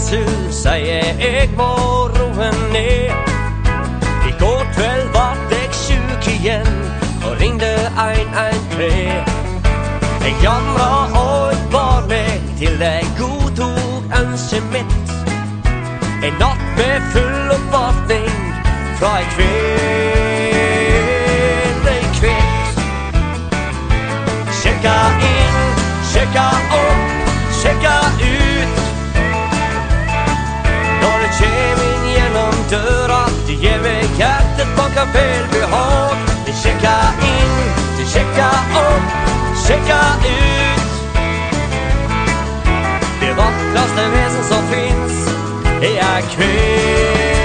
så sier jeg må roe ned. I går kveld var jeg syk igjen og ringte 113. Jeg jamret og jeg bar meg til jeg godtog ønsket mitt. En natt med full oppvartning fra en kvinne kvitt. Sjekka inn, sjekka opp, sjekka ut. Når det kjem inn gjennom døra, det gir meg hjertet bak av velbehag. Det sjekka inn, det sjekka opp, sjekka ut. Det vakraste vesen som finns är kvinna.